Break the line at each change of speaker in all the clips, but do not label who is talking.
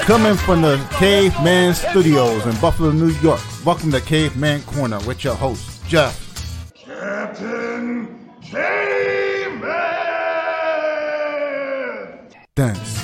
Coming from the Caveman Studios in Buffalo, New York. Welcome to Caveman Corner with your host, Jeff.
Captain Caveman!
Dance.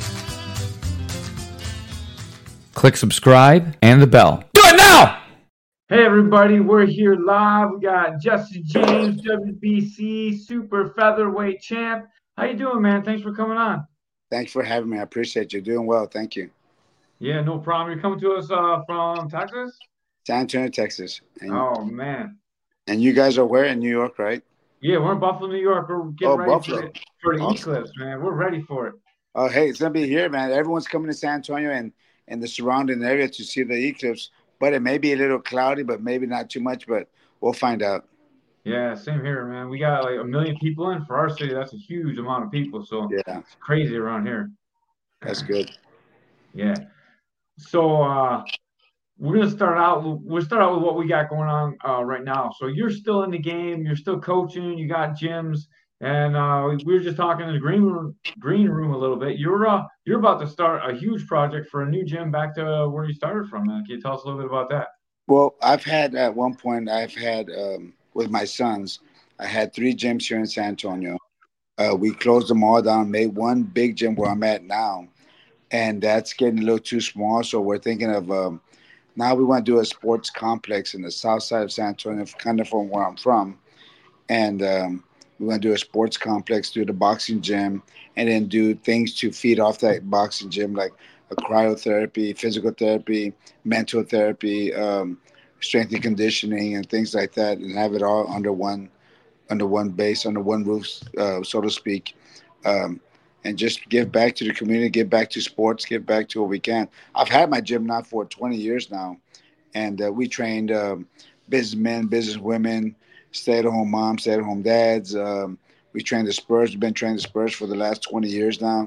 Click subscribe and the bell. Do it now!
Hey everybody, we're here live. We got Jesse James, WBC Super Featherweight Champ. How you doing, man? Thanks for coming on.
Thanks for having me. I appreciate you. Doing well. Thank you.
Yeah, no problem. You're coming to us from Texas?
San Antonio, Texas.
Oh, man.
And you guys are where? In New York, right?
Yeah, we're in Buffalo, New York. We're getting ready
Buffalo.
for the
Awesome.
eclipse, man. We're ready for it.
Oh, hey, it's going to be here, man. Everyone's coming to San Antonio and the surrounding area to see the eclipse. But it may be a little cloudy, but maybe not too much, but we'll find out.
Yeah, same here, man. We got like 1 million people in. For our city, that's a huge amount of people. So
yeah,
it's crazy around here.
That's good.
Yeah. So we're gonna start out. We'll start out with what we got going on right now. So you're still in the game. You're still coaching. You got gyms, and we were just talking in the green room a little bit. You're about to start a huge project for a new gym back to where you started from. Man. Can you tell us a little bit about that?
Well, at one point with my sons, I had 3 gyms here in San Antonio. We closed them all down, made one big gym where I'm at now, and that's getting a little too small. So we're thinking of now we want to do a sports complex in the south side of San Antonio, kind of from where I'm from, and we want to do a sports complex, do the boxing gym, and then do things to feed off that boxing gym, like a cryotherapy, physical therapy, mental therapy, strength and conditioning, and things like that, and have it all under one base, under one roof, so to speak, and just give back to the community, give back to sports, give back to what we can. I've had my gym now for 20 years now, and we trained businessmen, businesswomen, stay-at-home moms, stay-at-home dads. We trained the Spurs. We've been training the Spurs for the last 20 years now.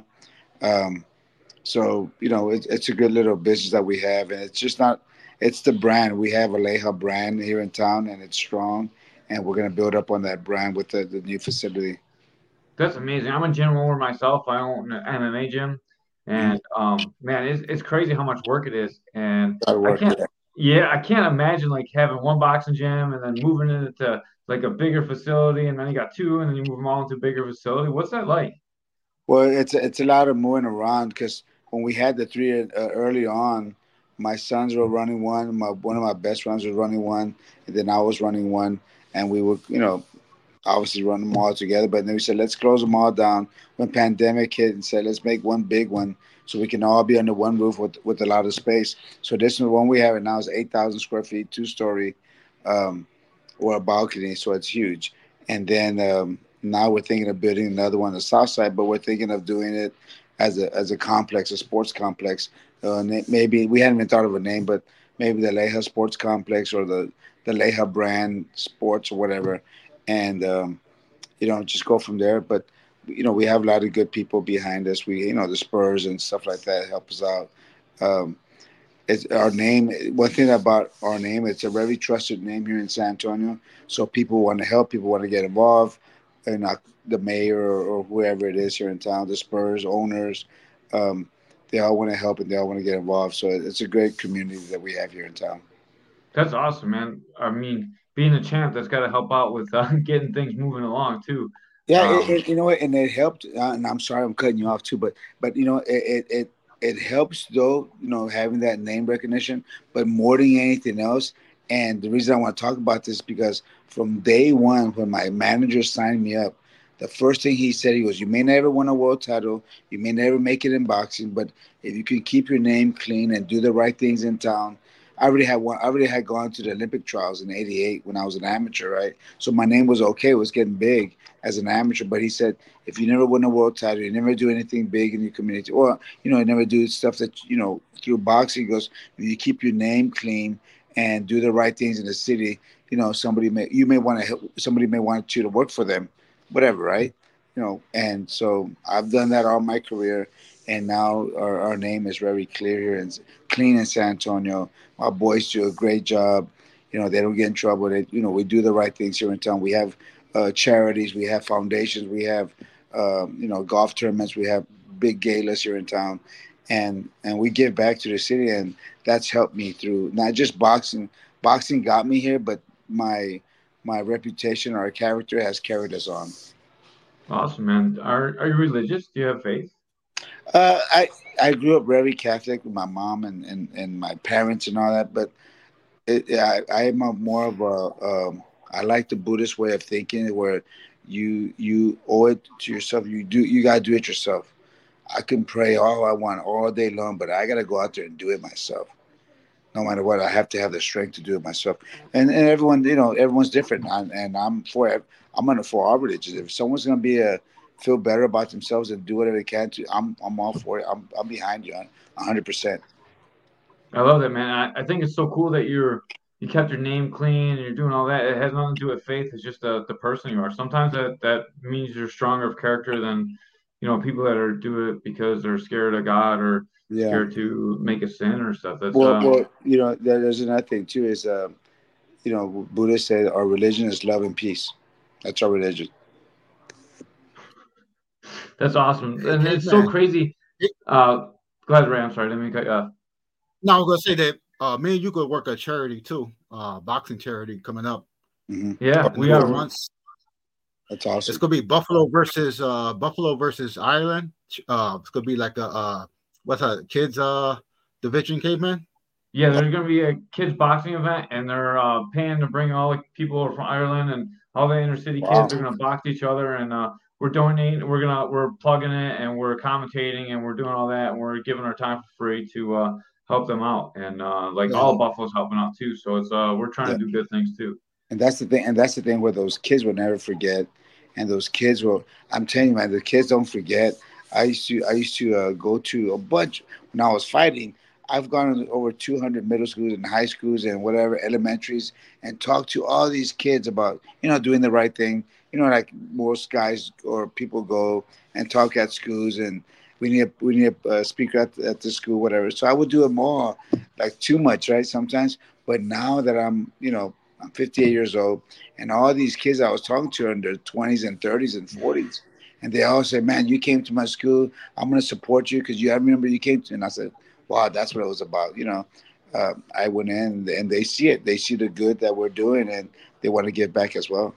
So, it's a good little business that we have, and it's just not – it's the brand. We have a Aleja brand here in town, and it's strong, and we're going to build up on that brand with the new facility.
That's amazing. I'm a gym owner myself. I own an MMA gym, and man, it's crazy how much work it is. And I can't imagine like having one boxing gym and then moving it into like a bigger facility, and then you got 2, and then you move them all into a bigger facility. What's that like?
Well, it's a lot of moving around because when we had the 3 early on, my sons were running one. One of my best friends was running one, and then I was running one, and we were, obviously run them all together. But then we said, let's close them all down when pandemic hit and said, let's make one big one so we can all be under one roof with a lot of space. So this one we have now is 8,000 square feet, 2-story, or a balcony. So it's huge. And then now we're thinking of building another one on the south side, but we're thinking of doing it as a complex, a sports complex. Maybe we hadn't even thought of a name, but maybe the Aleja Sports Complex or the Aleja brand sports or whatever. And, just go from there. But, we have a lot of good people behind us. We, the Spurs and stuff like that help us out. It's our name. One thing about our name, it's a very trusted name here in San Antonio. So people want to help, people want to get involved. And the mayor or whoever it is here in town, the Spurs owners, they all want to help and they all want to get involved. So it's a great community that we have here in town.
That's awesome, man. I mean, being a champ, that's got to help out with getting things moving along too.
Yeah, and it helped. And I'm sorry, I'm cutting you off too, but it helps though, having that name recognition. But more than anything else, and the reason I want to talk about this is because from day one, when my manager signed me up, the first thing he said, he goes, "You may never win a world title, you may never make it in boxing, but if you can keep your name clean and do the right things in town." I already had gone to the Olympic trials in '88 when I was an amateur, right? So my name was okay. It was getting big as an amateur. But he said, if you never win a world title, you never do anything big in your community, or, you never do stuff that, through boxing, he goes, if you keep your name clean and do the right things in the city, somebody may want you to work for them, whatever, right? And so I've done that all my career. And now our name is very clear here and clean in San Antonio. Our boys do a great job. They don't get in trouble. We do the right things here in town. We have charities, we have foundations, we have golf tournaments, we have big galas here in town, and we give back to the city, and that's helped me through not just boxing. Boxing got me here, but my reputation, our character has carried us on.
Awesome, man. Are you religious? Do you have faith?
I grew up very Catholic with my mom and my parents and all that, but I am more of a I like the Buddhist way of thinking where you owe it to yourself. You gotta do it yourself. I can pray all I want all day long, but I gotta go out there and do it myself. No matter what, I have to have the strength to do it myself. And everyone, everyone's different, and I'm on the for all religions. If someone's gonna feel better about themselves and do whatever they can to, I'm all for it. I'm behind you on 100%.
I love that, man. I think it's so cool that you kept your name clean and you're doing all that. It has nothing to do with faith. It's just the person you are. Sometimes that means you're stronger of character than people that are do it because they're scared of God or
Yeah.
scared to make a sin or stuff. That's
Well, there's another thing too is Buddhists say our religion is love and peace. That's our religion.
that's awesome, and
Hey,
it's so
man.
crazy. Go ahead, Ray. I'm sorry. Let me cut you off.
No, I was gonna say that me and you could work a charity too, boxing charity coming up
Mm-hmm.
Yeah,
in a
we
couple
are.
months.
That's
It's
awesome.
gonna be Buffalo versus Ireland. It's gonna be like a what's a kids division, caveman.
Yeah, there's going to be a kids boxing event, and they're paying to bring all the people from Ireland and all the inner city
Wow.
kids. They're going to box each other, and we're donating. We're plugging it, and we're commentating, and we're doing all that, and we're giving our time for free to help them out, and like
Yeah,
all of Buffalo's helping out too. So it's we're trying
Yeah.
to do good things too.
And that's the thing. And that's the thing where those kids will never forget. And those kids will. I'm telling you, man, the kids don't forget. I used to go to a bunch when I was fighting. I've gone to over 200 middle schools and high schools and whatever elementaries and talked to all these kids about doing the right thing. Like most guys or people go and talk at schools and we need a speaker at the school, whatever. So I would do it more, like too much, right? Sometimes. But now that I'm 58 years old, and all these kids I was talking to are in their 20s and 30s and 40s, and they all say, "Man, you came to my school. I'm going to support you because I remember you came to." And I said, "Wow, that's what it was about." I went in, and they see it. They see the good that we're doing, and they want to give back as well.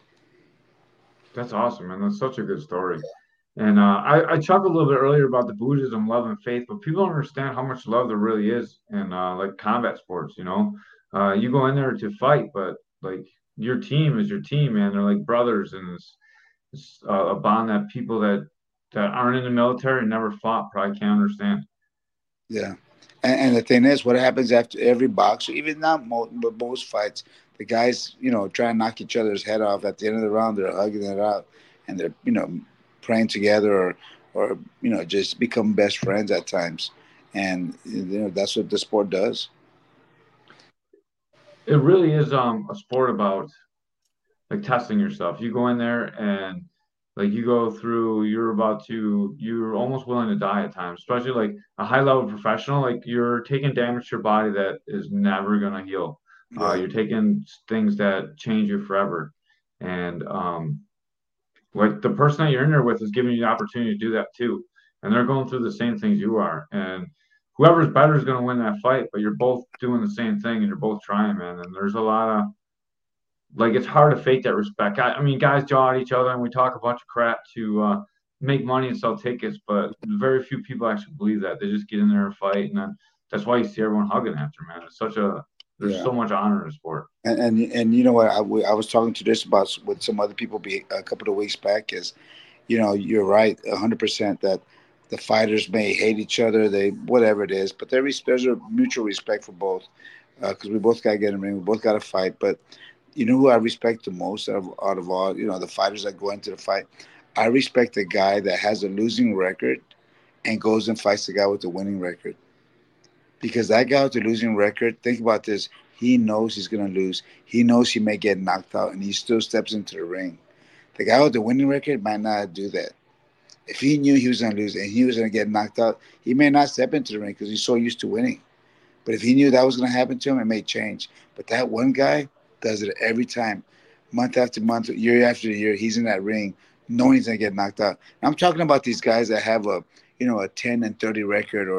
That's awesome, man. That's such a good story. And I chuckled a little bit earlier about the Buddhism, love, and faith, but people don't understand how much love there really is in like combat sports. You go in there to fight, but like your team is your team, man. They're like brothers, and it's a bond that people that aren't in the military and never fought probably can't understand.
Yeah, and the thing is, what happens after every box, even not but most fights, the guys, try and knock each other's head off. At the end of the round, they're hugging it out, and they're, praying together, or just become best friends at times, and that's what the sport does.
It really is a sport about like testing yourself. You go in there and like you go through, you're almost willing to die at times, especially like a high level professional. Like you're taking damage to your body that is never gonna heal.
Yeah,
You're taking things that change you forever, and like the person that you're in there with is giving you the opportunity to do that too, and they're going through the same things you are, and whoever's better is going to win that fight. But you're both doing the same thing, and you're both trying, man. And there's a lot of like it's hard to fake that respect. I mean, guys jaw at each other, and we talk a bunch of crap to make money and sell tickets, but very few people actually believe that. They just get in there and fight, and then that's why you see everyone hugging after, man. There's
yeah.
so much honor in the sport.
And you know what? I was talking to this about with some other people a couple of weeks back. Is you're right, 100% that the fighters may hate each other, they whatever it is, but there's a mutual respect for both because we both got to get in the ring, we both got to fight. But you know who I respect the most out of all, the fighters that go into the fight? I respect the guy that has a losing record and goes and fights the guy with the winning record. Because that guy with the losing record, think about this, he knows he's going to lose. He knows he may get knocked out, and he still steps into the ring. The guy with the winning record might not do that. If he knew he was going to lose and he was going to get knocked out, he may not step into the ring because he's so used to winning. But if he knew that was going to happen to him, it may change. But that one guy does it every time, month after month, year after year. He's in that ring, knowing he's going to get knocked out. And I'm talking about these guys that have a 10-30 record,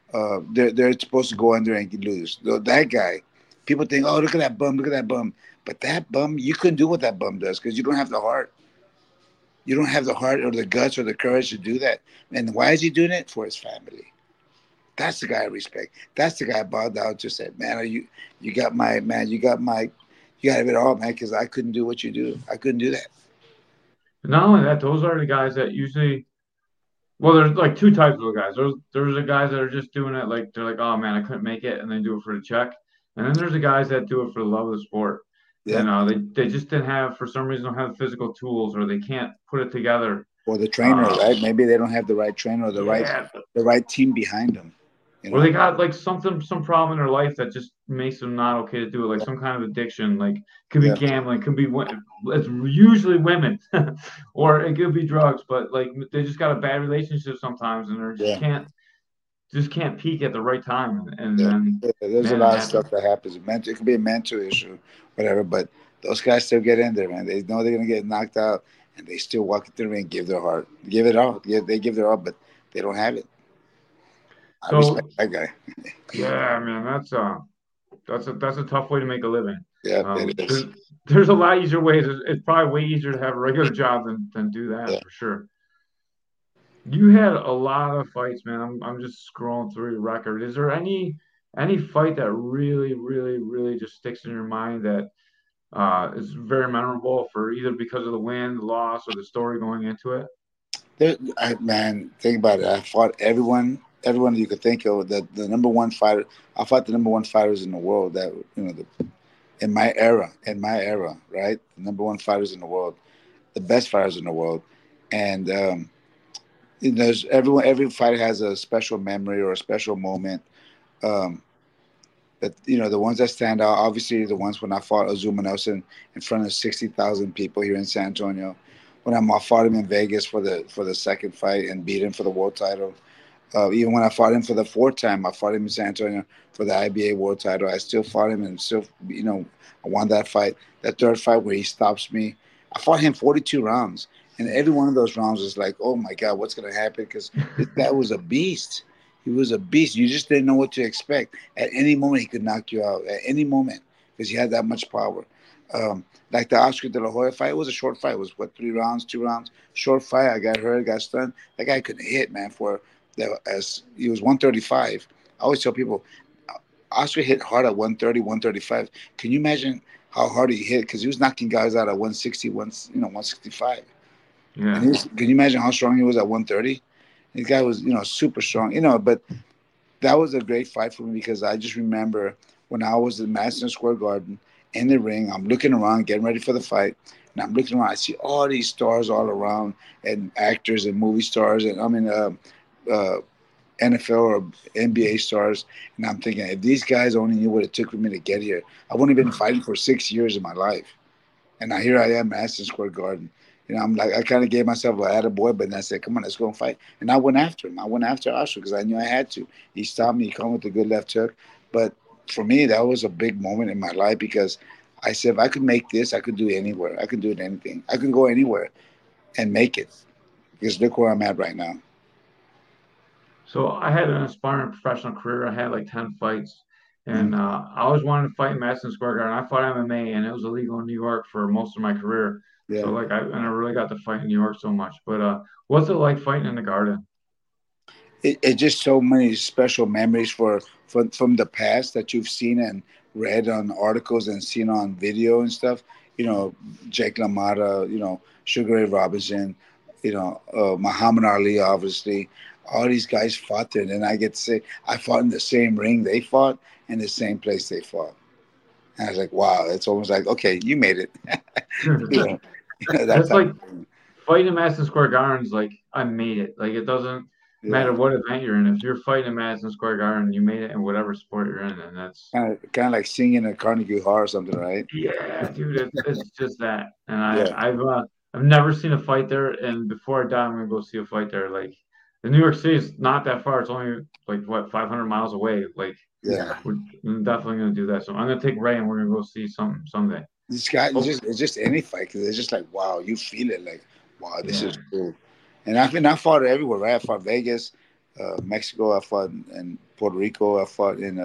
they're supposed to go under and lose. That guy, people think, oh, look at that bum, look at that bum. But that bum, you couldn't do what that bum does because you don't have the heart. You don't have the heart or the guts or the courage to do that. And why is he doing it? For his family. That's the guy I respect. That's the guy I bowed down to. Said, man, you got my man, you got it all, man. Because I couldn't do what you do. I couldn't do that.
Not only that, those are the guys that usually. Well, there's like two types of guys. There's the guys that are just doing it like they're like, oh man, I couldn't make it, and they do it for the check. And then there's the guys that do it for the love of the sport.
Yeah.
They just didn't have, for some reason, don't have the physical tools, or they can't put it together.
Or the trainer, right? Maybe they don't have the right trainer or the right team behind them.
You know? Or they got like some problem in their life that just makes them not okay to do it, like some kind of addiction, like could be gambling, could be it's usually women, or it could be drugs, but like they just got a bad relationship sometimes, and they just can't peak at the right time, and then
there's a lot of stuff that happens. It could be a mental issue, whatever, but those guys still get in there, man. They know they're gonna get knocked out, and they still walk into the ring, give their heart, give it all. Yeah, they give their all, but they don't have it. I respect that guy.
Yeah, man, that's a tough way to make a living.
Yeah, it is.
There's a lot easier ways. It's probably way easier to have a regular job than do that for sure. You had a lot of fights, man. I'm just scrolling through your record. Is there any fight that really, really, really just sticks in your mind that is very memorable for either because of the win, the loss, or the story going into it?
Man, think about it. I fought everyone you could think of. The number one fighter. I fought the number one fighters in the world. That in my era, right? The number one fighters in the world, the best fighters in the world, and there's every fighter has a special memory or a special moment. But the ones that stand out, obviously the ones when I fought Azuma Nelson in front of 60,000 people here in San Antonio, when I fought him in Vegas for the second fight and beat him for the world title. Even when I fought him for the fourth time, I fought him in San Antonio for the IBA world title. I still fought him and still, I won that fight. That third fight where he stops me, I fought him 42 rounds. And every one of those rounds was like, oh my God, what's going to happen? Because that was a beast. He was a beast. You just didn't know what to expect. At any moment, he could knock you out. At any moment, because he had that much power. Like the Oscar De La Hoya fight, it was a short fight. It was, 3 rounds, 2 rounds? Short fight. I got hurt, got stunned. That guy couldn't hit, man, as he was 135. I always tell people, Oscar hit hard at 130, 135. Can you imagine how hard he hit? Because he was knocking guys out at 160, 165. Yeah. And can you imagine how strong he was at 130? This guy was, super strong, but that was a great fight for me because I just remember when I was in Madison Square Garden in the ring, I'm looking around, getting ready for the fight, and I'm looking around, I see all these stars all around and actors and movie stars and NFL or NBA stars, and I'm thinking, if these guys only knew what it took for me to get here, I wouldn't have been fighting for 6 years of my life. And now here I am, Madison Square Garden. I'm like, I kind of gave myself a attaboy, but then I said, come on, let's go and fight. And I went after him. I went after Oscar because I knew I had to. He stopped me. He came with a good left hook. But for me, that was a big moment in my life because I said, if I could make this, I could do it anywhere. I could do it anything. I could go anywhere and make it because look where I'm at right now.
So I had an inspiring professional career. I had like 10 fights. And I always wanted to fight in Madison Square Garden. I fought MMA, and it was illegal in New York for most of my career. Yeah. So I really got to fight in New York so much. But what's it like fighting in the Garden?
It's just so many special memories from the past that you've seen and read on articles and seen on video and stuff. Jake LaMotta, Sugar Ray Robinson, Muhammad Ali, obviously. All these guys fought there. And then I get to say, I fought in the same ring they fought in the same place they fought. And I was like, wow, it's almost like, okay, you made it.
That's like fighting in Madison Square Garden is like, I made it. Like, it doesn't matter what event you're in. If you're fighting in Madison Square Garden, you made it in whatever sport you're in. And that's
kind of like singing at Carnegie Hall or something, right?
Yeah, dude, it's just that. And I've never seen a fight there. And before I die, I'm going to go see a fight there. Like, the New York City is not that far. It's only 500 miles away. Like, we're definitely going to do that. So I'm going to take Ray and we're going to go see something someday.
This guy, it's just any fight because it's just like, wow, you feel it like, wow, this is cool. And I fought everywhere, right? I fought Vegas, Mexico. I fought in Puerto Rico. I fought in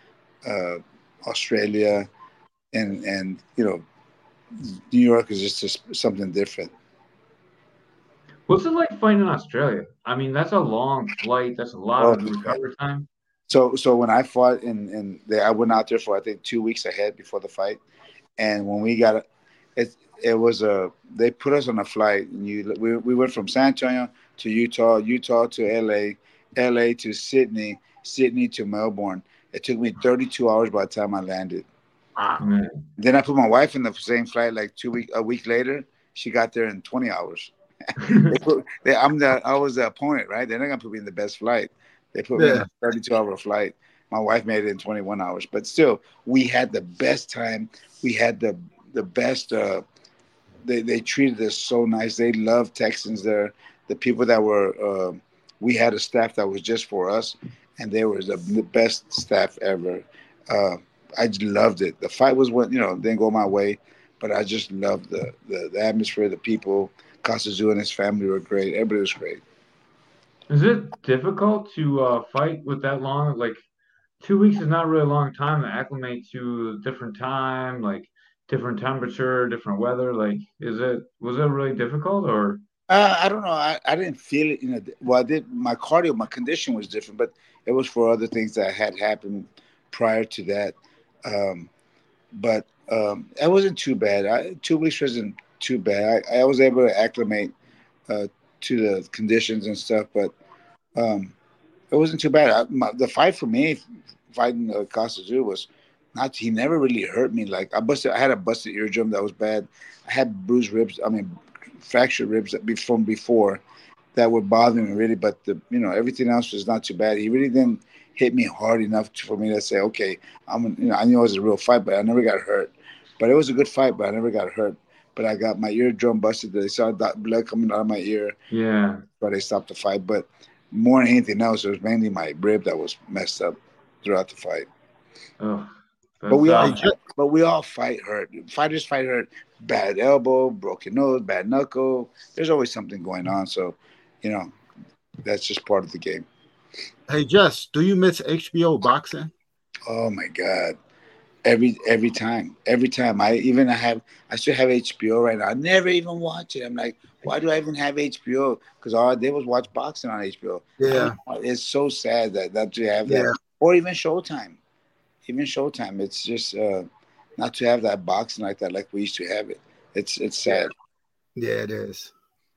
Australia, and New York is just something different.
What's it like fighting in Australia? I mean, that's a long flight. That's a lot
Oh,
of recovery time.
so when I fought I went out there for I think 2 weeks ahead before the fight, and when we got it was they put us on a flight. And we went from San Antonio to Utah, Utah to LA, LA to Sydney, Sydney to Melbourne. It took me 32 hours by the time I landed.
Wow.
Then I put my wife in the same flight like a week later. She got there in 20 hours. I was the opponent, right? They're not gonna put me in the best flight. They put me in a 32-hour flight. My wife made it in 21 hours, but still, we had the best time. We had the best. They treated us so nice. They loved Texans there. The people that were, we had a staff that was just for us, and they were the best staff ever. I just loved it. The fight was didn't go my way, but I just loved the atmosphere, the people. Costa and his family were great. Everybody was great.
Is it difficult to fight with that long? Like 2 weeks is not really a long time to acclimate to a different time, like different temperature, different weather. Like, was it really difficult or?
I don't know. I didn't feel it. Well, I did. My cardio, my condition was different, but it was for other things that had happened prior to that. But it wasn't too bad. 2 weeks wasn't too bad. I was able to acclimate to the conditions and stuff, but it wasn't too bad. The fight for me, fighting Costa was not. He never really hurt me. Like I had a busted eardrum that was bad. I had bruised ribs. I mean, fractured ribs from before that were bothering me really. But everything else was not too bad. He really didn't hit me hard enough for me to say, okay, I knew it was a real fight, but I never got hurt. But it was a good fight, but I never got hurt. But I got my eardrum busted. They saw that blood coming out of my ear.
Yeah.
But they stopped the fight. But more than anything else, it was mainly my rib that was messed up throughout the fight.
Oh,
but we all fight hurt. Fighters fight hurt. Bad elbow, broken nose, bad knuckle. There's always something going on. So, that's just part of the game.
Hey, Jess, do you miss HBO boxing?
Oh my God. Every time I still have HBO right now. I never even watch it. I'm like, why do I even have HBO? Because all I did was watch boxing on HBO.
Yeah,
it's so sad that you have that, or even Showtime. It's just not to have that boxing like that, like we used to have it. It's sad.
Yeah, it is.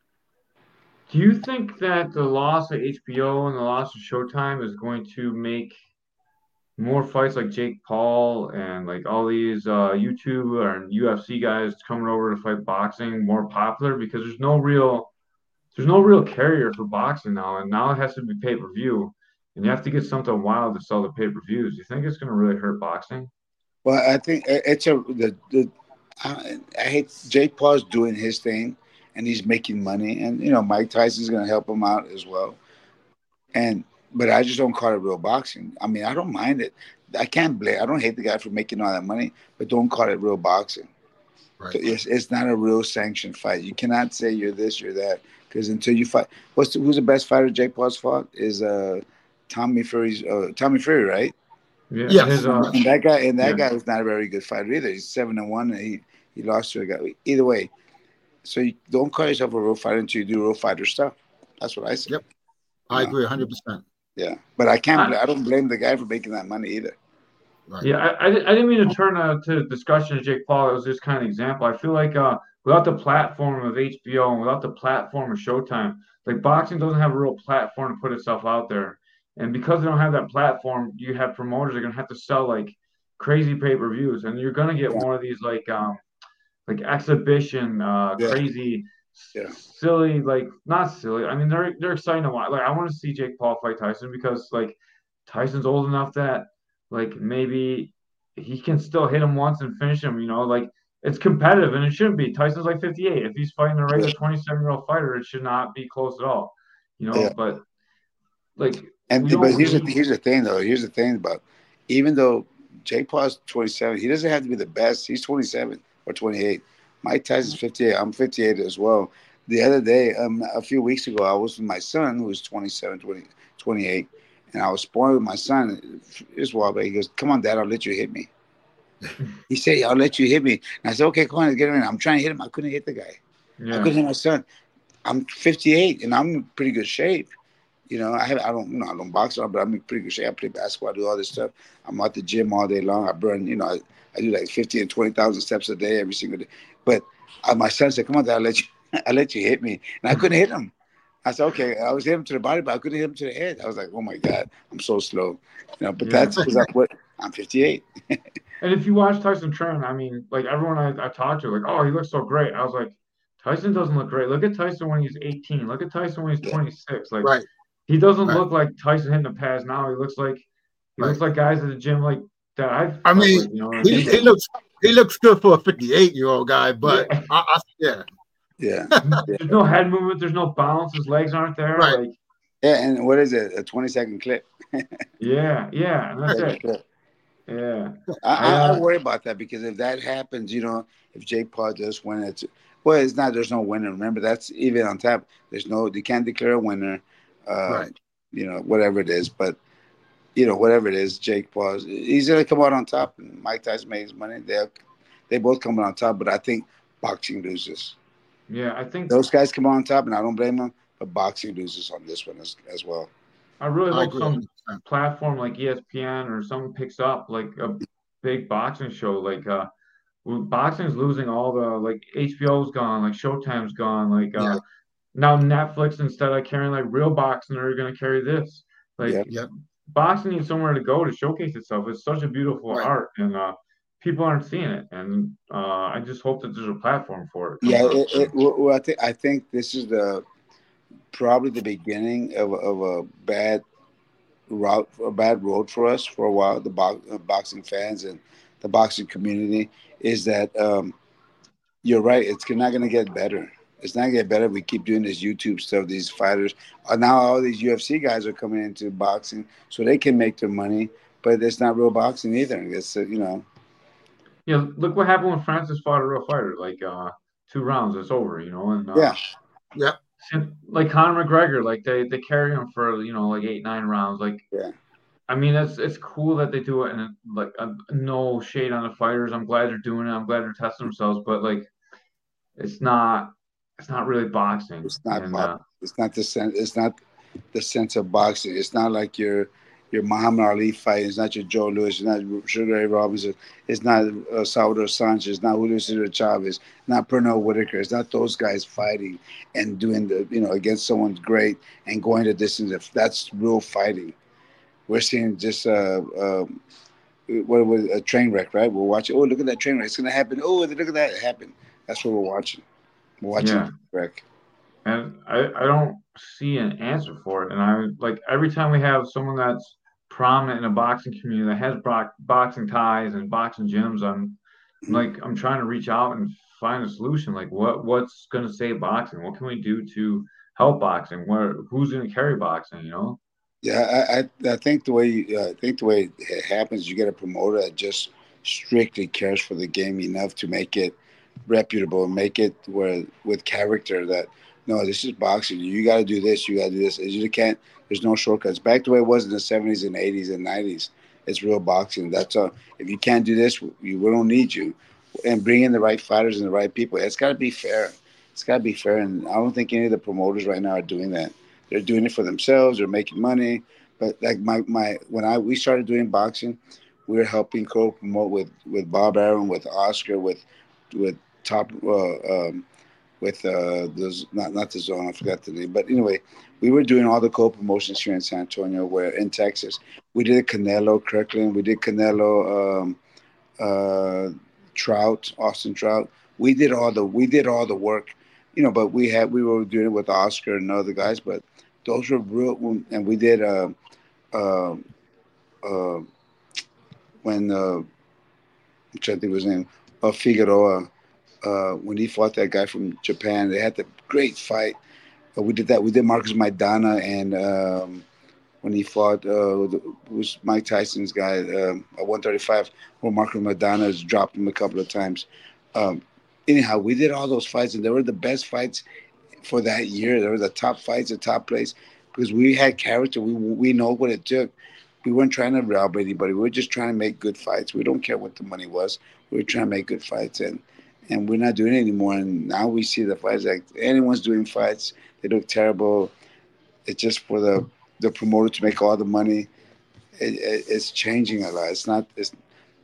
Do you think that the loss of HBO and the loss of Showtime is going to make more fights like Jake Paul and like all these YouTube and UFC guys coming over to fight boxing more popular because there's no real carrier for boxing now, and now it has to be pay-per-view, and you have to get something wild to sell the pay-per-views. Do you think it's going to really hurt boxing?
Well, I think it's I hate Jake Paul's doing his thing, and he's making money, and Mike Tyson's going to help him out as well, but I just don't call it real boxing. I mean, I don't mind it. I don't hate the guy for making all that money, but don't call it real boxing. Right. It's not a real sanctioned fight. You cannot say you're this, you're that, because until you fight, who's the best fighter Jake Paul's fought is Tommy Fury, right?
Yeah.
Yes. And that guy was not a very good fighter either. He's 7-1, and he lost to a guy. Either way, so you don't call yourself a real fighter until you do real fighter stuff. That's what I say.
Yep, I agree 100%.
Yeah, but I don't blame the guy for making that money either.
Right. Yeah, I didn't mean to turn to discussion of Jake Paul. It was just kind of an example. I feel like without the platform of HBO and without the platform of Showtime, like boxing doesn't have a real platform to put itself out there. And because they don't have that platform, you have promoters that are gonna have to sell like crazy pay-per-views, and you're gonna get more of these like exhibition, crazy. Yeah. Silly, like not silly. I mean, they're exciting to watch. Like I want to see Jake Paul fight Tyson because like Tyson's old enough that like maybe he can still hit him once and finish him. Like it's competitive and it shouldn't be. Tyson's like 58. If he's fighting a regular 27-year-old fighter, it should not be close at all. But like.
But here's the thing though. Here's the thing about even though Jake Paul's 27, he doesn't have to be the best. He's 27 or 28. Mike Tyson's 58. I'm 58 as well. the other day, a few weeks ago, I was with my son, who was 27, 28, and I was sparring with my son. This while back, he goes, "Come on, Dad, I'll let you hit me." He said, "I'll let you hit me." And I said, "Okay, come on, let's get him in." I'm trying to hit him. I couldn't hit the guy. I
Yeah.
couldn't hit my son. I'm 58 and I'm in pretty good shape. I don't box, but I'm in pretty good shape. I play basketball, I do all this stuff. I'm at the gym all day long. I burn, I do like 50 and 20,000 steps a day every single day. But my son said, "Come on, Dad, I'll let you hit me," and I couldn't hit him. I said, "Okay." I was hitting him to the body, but I couldn't hit him to the head. I was like, "Oh my God, I'm so slow," But
Yeah.
that's because I'm 58.
And if you watch Tyson train, I mean, like everyone I talked to, like, oh, he looks so great. I was like, Tyson doesn't look great. Look at Tyson when he's 18. Look at Tyson when he's
Yeah,
26. Like,
Right.
he doesn't
Right.
look like Tyson hitting the pads now. He looks
Right.
like guys at the gym like that I've
I
fought
mean,
with, you know what I
he,
mean?
he looks he looks good for a 58-year-old guy, but
Yeah.
yeah,
yeah, yeah,
There's no head movement. There's no bounce. His legs aren't there.
right.
Like,
yeah. And what is it? A 20-second clip?
yeah, and that's
Second
it.
clip.
Yeah.
I,
I
I worry about that because if that happens, if Jake Paul does win, it's not. There's no winner. Remember, that's even on top. They can't declare a winner. Uh,
Right.
whatever it is, but whatever it is, Jake Paul, he's gonna come out on top. And Mike Tyson makes money. They both come out on top, but I think boxing loses.
yeah, I think
Those guys come out on top, and I don't blame them. But boxing loses on this one as well.
I really
I
hope
agree
some
100%.
platform like ESPN or something picks up like a big boxing show. Like boxing's losing all the like HBO's gone, like Showtime's gone, like
Yeah.
now Netflix instead of carrying like real boxing are gonna carry this.
Yeah.
Like
Yep.
boxing needs somewhere to go to showcase itself. It's such a beautiful
Right.
art and people aren't seeing it. And I just hope that there's a platform for it
Yeah.
comes up soon.
I think this is probably the beginning of a bad road for us for a while. The boxing fans and the boxing community is that you're right. It's not going to get better. It's not going to get better. We keep doing this YouTube stuff. These fighters now all these UFC guys are coming into boxing so they can make their money, but it's not real boxing either. It's.
Yeah, look what happened when Francis fought a real fighter. Like 2 rounds, it's over, you know, and
Yeah,
Yep.
like Conor McGregor, like they carry him for like 8, 9 rounds. Like
yeah.
I mean, it's cool that they do it, and like no shade on the fighters. I'm glad they're doing it. I'm glad they're testing themselves, but like it's not it's not really boxing.
It's not
And
boxing. It's not the sense. It's not the sense of boxing. It's not like your Muhammad Ali fight. It's not your Joe Louis. It's not Sugar Ray Robinson. It's not Salvador Sanchez. It's not Julio Cesar Chavez. Not Pernell Whitaker. It's not those guys fighting and doing against someone great and going the distance. That's real fighting. We're seeing just what was a train wreck, right? We're watching. Oh, look at that train wreck! It's gonna happen. Oh, look at that! It happened. That's what we're watching. We're watching
yeah,
train wreck.
and I don't see an answer for it. And I like every time we have someone that's prominent in a boxing community that has boxing ties and boxing gyms, I'm trying to reach out and find a solution. Like what's going to save boxing? What can we do to help boxing? Who's going to carry boxing? You know?
Yeah, I think the way it happens, you get a promoter that just strictly cares for the game enough to make it reputable, make it where with character that no, this is boxing. You got to do this. You got to do this. You can't. There's no shortcuts. Back the way it was in the '70s and '80s and '90s. It's real boxing. That's all. If you can't do this, we don't need you. And bring in the right fighters and the right people. It's got to be fair. It's got to be fair. And I don't think any of the promoters right now are doing that. They're doing it for themselves. They're making money. But like when we started doing boxing, we were helping co-promote with Bob Arum, with Oscar, with top those not the zone. I forgot the name. But anyway, we were doing all the co-promotions here in San Antonio, where in Texas we did Canelo Kirkland, we did Canelo Trout, Austin Trout. We did all the work, But we were doing it with Oscar and other guys, but those were real. And we did uh, uh, when I'm trying to think of his name, Figueroa. When he fought that guy from Japan, they had the great fight. We did that. We did Marcus Maidana, and when he fought, was Mike Tyson's guy at 135, where Marcus Maidana has dropped him a couple of times. Um, Anyhow, we did all those fights, and they were the best fights for that year. There were the top fights, the top place, because we had character. We know what it took. We weren't trying to rob anybody. We were just trying to make good fights. We don't care what the money was. We were trying to make good fights, and we're not doing it anymore. And now we see the fights like anyone's doing fights. They look terrible. It's just for the promoter to make all the money. It's changing a lot. It's not. It's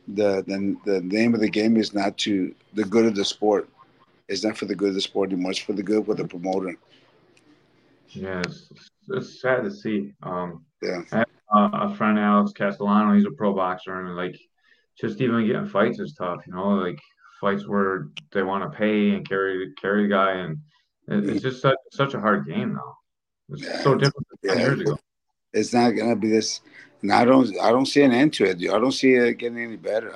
the name of the game is not to the good of the sport. It's not for the good of the sport anymore. It's for the good of the promoter.
Yeah, it's sad to see.
Yeah.
I have a friend, Alex Castellano. He's a pro boxer, and like, just even getting fights is tough. Like fights where they want to pay and carry the guy, and it's just such a hard game now. It's so different than 10 years ago.
It's not gonna be this, and I don't see an end to it. I don't see it getting any better.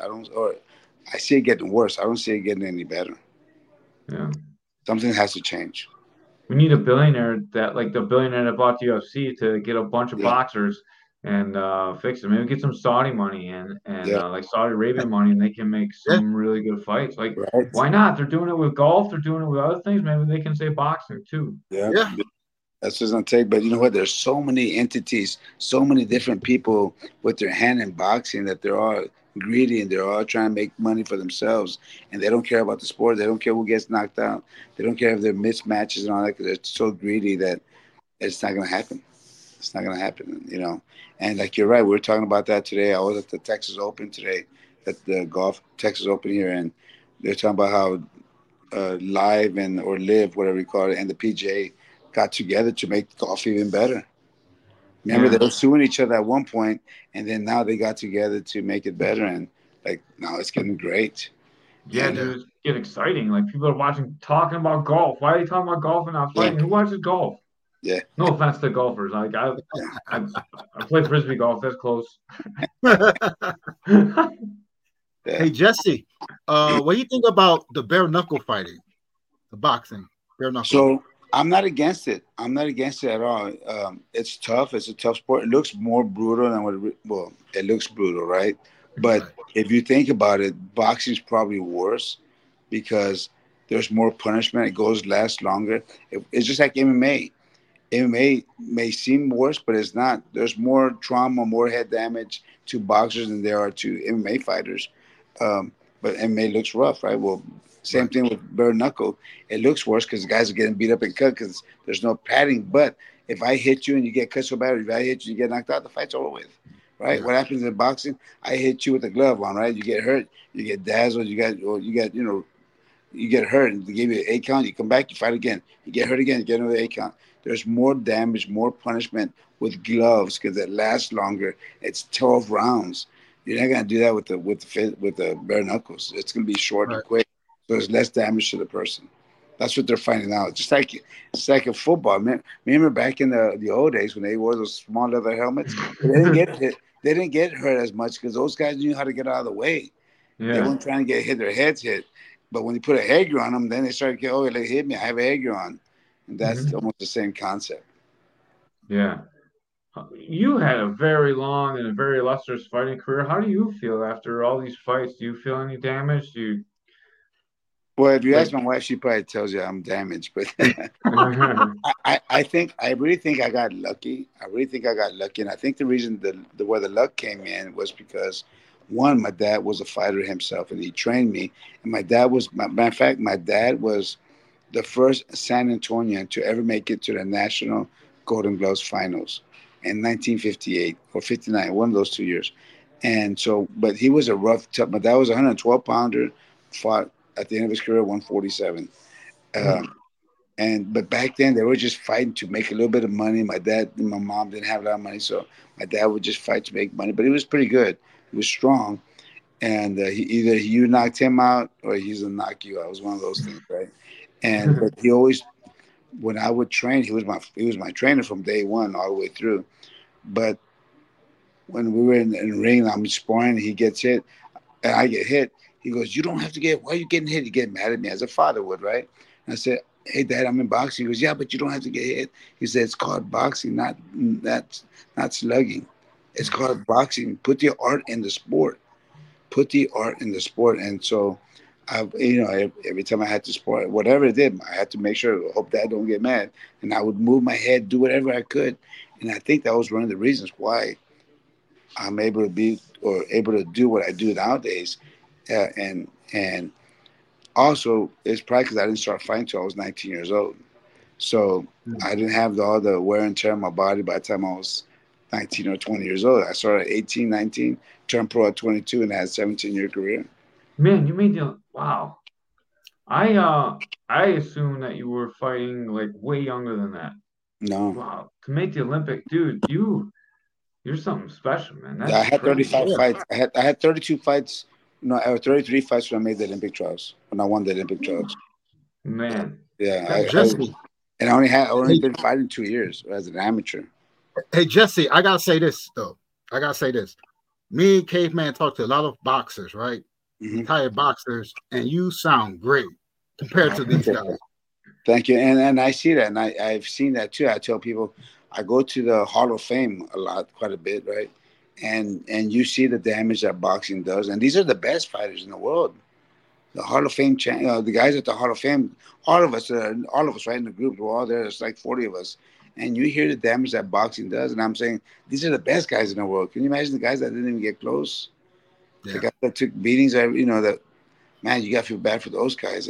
I see it getting worse. I don't see it getting any better.
Yeah.
Something has to change.
We need a billionaire like the billionaire that bought the UFC to get a bunch of boxers and fix it. Maybe get some Saudi money and like Saudi Arabian money, and they can make some really good fights. Like, why not? They're doing it with golf. They're doing it with other things. Maybe they can say boxing too.
Yeah. That's just gonna take. But you know what? There's so many entities, so many different people with their hand in boxing that they're all greedy and they're all trying to make money for themselves, and they don't care about the sport. They don't care who gets knocked out. They don't care if they're missed matches and all that, because they're so greedy that it's not gonna happen. It's not gonna happen. And like you're right, we were talking about that today. I was at the Texas Open today, at the golf Texas Open here, and they're talking about how Live or Live, whatever you call it, and the PGA got together to make golf even better. Remember, they were suing each other at one point, and then now they got together to make it better, and like now it's getting great.
Yeah, dude, it's getting exciting. Like people are talking about golf. Why are you talking about golf and not fighting? Who watches golf?
Yeah.
No offense to golfers. Like I play frisbee golf. That's close.
Hey Jesse, what do you think about the bare knuckle fighting, the boxing bare knuckle?
So I'm not against it. I'm not against it at all. It's tough. It's a tough sport. It looks more brutal than it looks brutal, right? But if you think about it, boxing is probably worse because there's more punishment. It lasts longer. It's just like MMA. MMA may seem worse, but it's not. There's more trauma, more head damage to boxers than there are to MMA fighters. But MMA looks rough, right? Well, same thing with bare knuckle. It looks worse because the guys are getting beat up and cut because there's no padding. But if I hit you and you get cut so bad, or if I hit you and you get knocked out, the fight's over with, right? Yeah. What happens in boxing? I hit you with a glove on, right? You get hurt, you get dazzled, you get hurt, and they give you an 8 count. You come back, you fight again. You get hurt again, you get another 8 count. There's more damage, more punishment with gloves because it lasts longer. It's 12 rounds. You're not gonna do that with the bare knuckles. It's gonna be short and quick. So there's less damage to the person. That's what they're finding out. It's like a football. Remember back in the old days when they wore those small leather helmets? They didn't get hit. They didn't get hurt as much because those guys knew how to get out of the way. Yeah. They weren't trying to get hit. Their heads hit. But when you put a headgear on them, then they started getting, oh, they hit me. I have a headgear on. And that's almost the same concept.
Yeah. You had a very long and a very illustrious fighting career. How do you feel after all these fights? Do you feel any damage?
Well, if you ask my wife, she probably tells you I'm damaged. But I really think I got lucky. And I think the reason where the luck came in was because, one, my dad was a fighter himself, and he trained me. And my dad was the first San Antonian to ever make it to the National Golden Gloves Finals in 1958 or 59, one of those 2 years. And so, but he was a rough, tough. My dad was a 112-pounder, fought at the end of his career 147. But back then they were just fighting to make a little bit of money. My dad and my mom didn't have a lot of money, so my dad would just fight to make money. But he was pretty good. He was strong, and either you knocked him out or he's gonna knock you out. It was one of those things, right? And but he always, when I would train, he was my trainer from day one all the way through. But when we were in the ring, I'm sparring, he gets hit, and I get hit. He goes, "You don't have to why are you getting hit?" He get mad at me as a father would, right? And I said, "Hey, Dad, I'm in boxing." He goes, "Yeah, but you don't have to get hit." He said, "It's called boxing, not slugging. It's called boxing. Put the art in the sport. And so every time I had to sport, whatever it did, I had to make sure, hope Dad don't get mad, and I would move my head, do whatever I could, and I think that was one of the reasons why I'm able to be or able to do what I do nowadays, and also it's probably because I didn't start fighting until I was 19 years old, so
Mm.
I didn't have all the wear and tear on my body by the time I was 19 or 20 years old. I started at 18, 19, turned pro at 22, and I had a 17-year career.
Man, you made the wow. I assume that you were fighting like way younger than that.
No.
Wow, to make the Olympic, dude, you're something special, man.
Yeah, I
That's
had
crazy.
35 fights. I had 32 fights. No, I had 33 fights when I made the Olympic trials. When I won the Olympic trials.
Man,
Yeah,
that's
Jesse,
and I only
hey,
been fighting 2 years as an amateur.
hey, Jesse, I gotta say this though. I gotta say this. Me and Caveman talked to a lot of boxers, right?
Hmm.
Retired boxers, and you sound great compared
I
to these
appreciate
guys.
that. Thank you, and I see that, and I've seen that too. I tell people I go to the Hall of Fame a lot, quite a bit, right? And you see the damage that boxing does, and these are the best fighters in the world. The Hall of Fame, the guys at the Hall of Fame, all of us, right in the group, we're all there. There's like 40 of us, and you hear the damage that boxing does. And I'm saying these are the best guys in the world. Can you imagine the guys that didn't even get close? The
Yeah.
guys that took beatings. That man, you got to feel bad for those guys.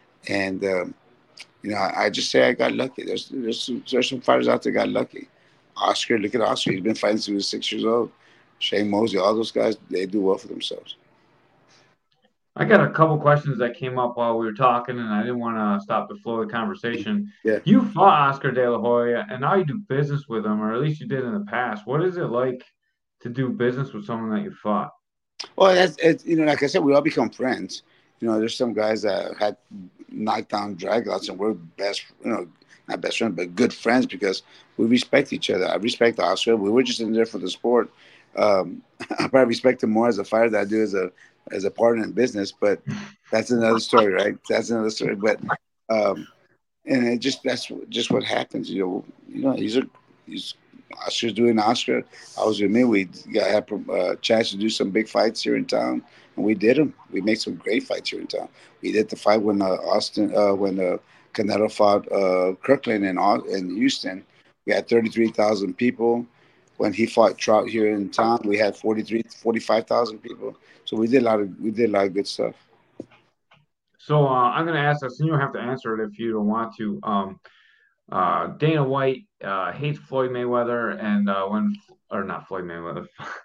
And I just say I got lucky. There's some fighters out there got lucky. Oscar, look at Oscar. He's been fighting since he was 6 years old. Shane Mosley, all those guys, they do well for themselves.
I got a couple questions that came up while we were talking, and I didn't want to stop the flow of the conversation.
Yeah.
You fought Oscar De La Hoya, and now you do business with him, or at least you did in the past. What is it like to do business with someone that you fought?
Well, that's it. Like I said, we all become friends. There's some guys that had knockdown dragouts, and we're not best friends, but good friends because we respect each other. I respect Oscar. We were just in there for the sport. I probably respect him more as a fighter than I do as a partner in business, but that's another story, right? That's another story. But and that's just what happens. He's Oscar's doing Oscar. I was with me. We had a chance to do some big fights here in town, and we did them. We made some great fights here in town. We did the fight when Canelo fought Kirkland in Houston. We had 33,000 people. When he fought Trout here in town, we had 45,000 people. So we did a lot of good stuff.
So I'm going to ask this, and you don't have to answer it if you don't want to. Dana White hates Floyd Mayweather, and or not Floyd Mayweather,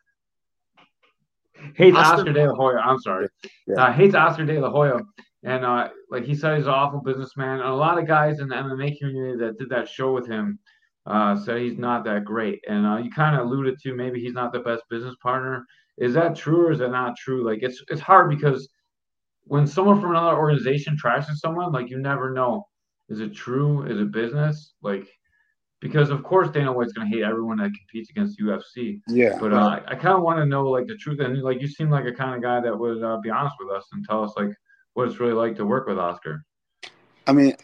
hates
Oscar,
Oscar De La Hoya. I'm sorry,
Yeah. Yeah.
hates Oscar De La Hoya, and like he said, he's an awful businessman. And a lot of guys in the MMA community that did that show with him said he's not that great. And you kind of alluded to maybe he's not the best business partner. Is that true or is that not true? Like it's hard because when someone from another organization trashes someone, like you never know. Is it true? Is it business? Like because of course Dana White's gonna hate everyone that competes against UFC.
Yeah.
But I kind of want to know like the truth, and like you seem like a kind of guy that would be honest with us and tell us like what it's really like to work with Oscar.
I mean,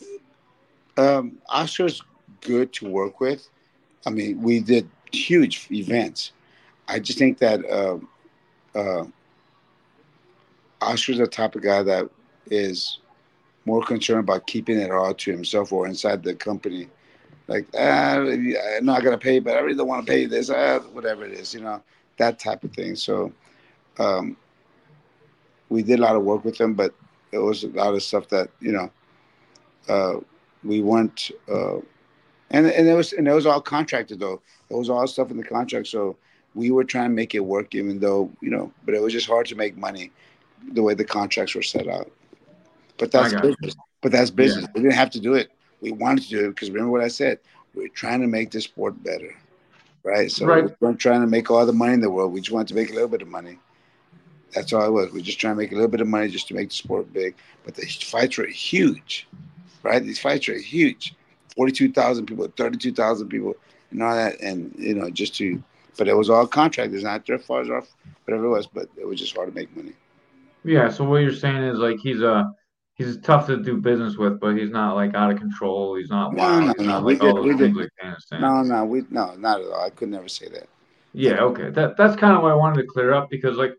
Oscar's good to work with. I mean, we did huge events. I just think that uh, Oscar's the type of guy that is more concerned about keeping it all to himself or inside the company. Like, I'm not gonna pay, but I really don't want to pay this, whatever it is, that type of thing. So um, we did a lot of work with him, but it was a lot of stuff that uh, we weren't. And it was all contracted though. It was all stuff in the contract, so we were trying to make it work, even though but it was just hard to make money the way the contracts were set out. But
I
that's
got
business. But that's
yeah,
business. We didn't have to do it. We wanted to do it because remember what I said. We're trying to make the sport better, right? So
right.
we weren't trying to make all the money in the world. We just wanted to make a little bit of money. That's all it was. We're just trying to make a little bit of money just to make the sport big. But the fights were huge, right? These fights are huge. 42,000 people, 32,000 people, and all that. And, but it was all contract. It's not their fault off, whatever it was, but it was just hard to make money.
Yeah. So what you're saying is like he's tough to do business with, but he's not like out of control. He's not
No,
wild.
no,
He's
no.
not like all those things like Dana's saying.
No, not at all. I could never say that.
Yeah, okay. That's kind of what I wanted to clear up because like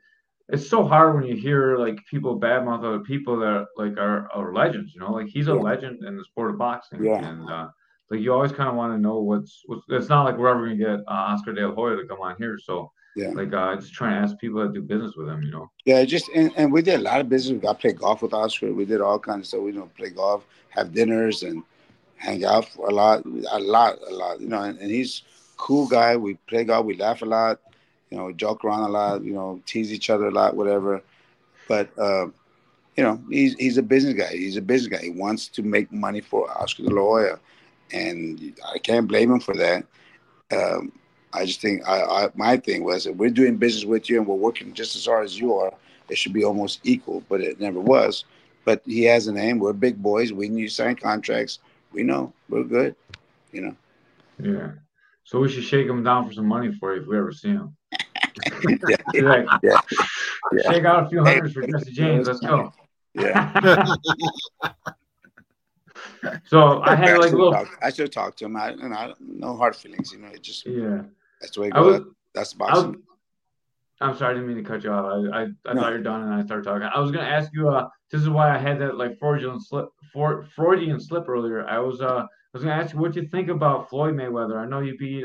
it's so hard when you hear like people badmouth other people that like are legends, you know, like he's a
Yeah,
legend in the sport of boxing,
yeah,
and like you always kind of want to know what's. It's not like we're ever gonna get Oscar De La Hoya to come on here, so
yeah.
like just trying to ask people that do business with him, you know.
Yeah, just and we did a lot of business. We got play golf with Oscar. We did all kinds of stuff. We play golf, have dinners, and hang out for a lot. And he's cool guy. We play golf. We laugh a lot. Joke around a lot. Tease each other a lot, whatever. But he's a business guy. He's a business guy. He wants to make money for Oscar De La Hoya, and I can't blame him for that. Um, I just think my thing was if we're doing business with you and we're working just as hard as you are, it should be almost equal, but it never was. But he has a name. We're big boys. We need to sign contracts. We know we're good. You know.
Yeah. So we should shake him down for some money for you if we ever see him.
Yeah,
Be like,
yeah, yeah.
shake out a few
Hey,
hundreds for Jesse James. Let's go.
yeah.
So I had like a little.
I should talk to him. No hard feelings. It just
Yeah.
that's the way it
I
goes.
was.
That's
I was.
boxing.
I'm sorry, I didn't mean to cut you off. I thought
No,
you're done, and I started talking. I was gonna ask you. This is why I had that like Freudian slip earlier. I was gonna ask you what you think about Floyd Mayweather. I know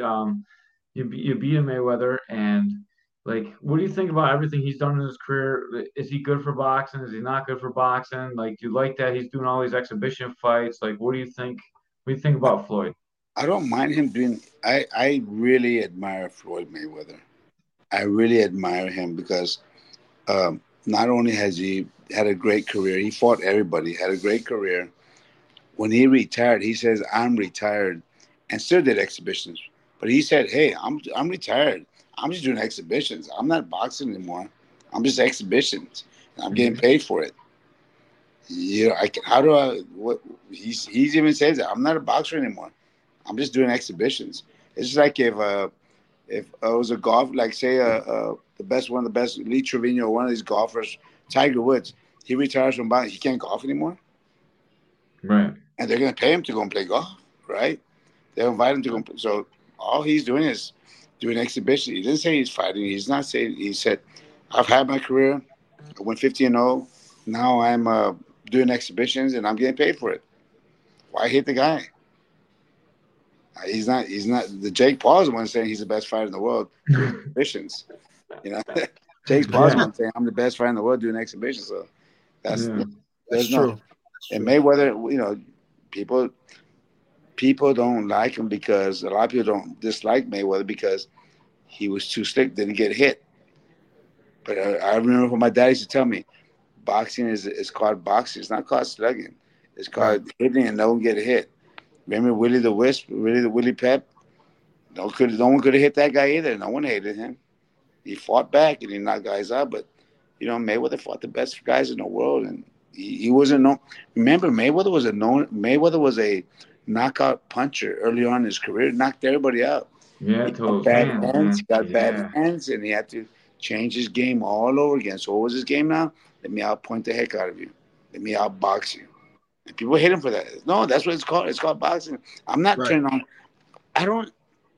you beat Mayweather, and like, what do you think about everything he's done in his career? Is he good for boxing? Is he not good for boxing? Like, do you like that he's doing all these exhibition fights? Like, what do you think? What do you think about Floyd?
I don't mind him doing. I really admire Floyd Mayweather. I really admire him because not only has he had a great career, he fought everybody, had a great career. When he retired, he says, "I'm retired," and still did exhibitions. But he said, "Hey, I'm retired. I'm just doing exhibitions. I'm not boxing anymore. I'm just exhibitions. And I'm getting
Hmm.
paid for it." How do I? What he's even says that I'm not a boxer anymore. I'm just doing exhibitions. It's just like if I was a golf, like say the best one, of the best, Lee Trevino, one of these golfers, Tiger Woods, he retires from boxing. He can't golf anymore,
Right.
and they're going to pay him to go and play golf, right? They'll invite him to go. So all he's doing is doing exhibition. He didn't say he's fighting. He's not saying. He said, "I've had my career. I went 50-0. Now I'm doing exhibitions, and I'm getting paid for it. Why hate the guy? He's not. He's not. The Jake Paul is the one saying he's the best fighter in the world doing exhibitions. You know, Jake Paul's the
Yeah.
one saying I'm the best fighter in the world doing exhibitions. So that's
Yeah.
That's
there's no.
true. That's
And
true.
Mayweather, people people don't like him because a lot of people don't dislike Mayweather because he was too slick, didn't get hit. But I remember when my dad used to tell me, boxing is called boxing. It's not called slugging. It's
Right.
called hitting and no one get hit. Remember Willie the Wisp, Willie Pep? No one could have hit that guy either. No one hated him. He fought back and he knocked guys out. But Mayweather fought the best guys in the world, and he wasn't known. Remember, Mayweather was a knockout puncher early on in his career. Knocked everybody out.
Yeah.
He
To
got
those
bad
hands,
hands. He
man.
got bad
Yeah.
hands, and he had to change his game all over again. So what was his game now? Let me outpoint the heck out of you. Let me outbox you. And people hate him for that. No, that's what it's called. It's called boxing. I'm not
Right.
turning on. I don't.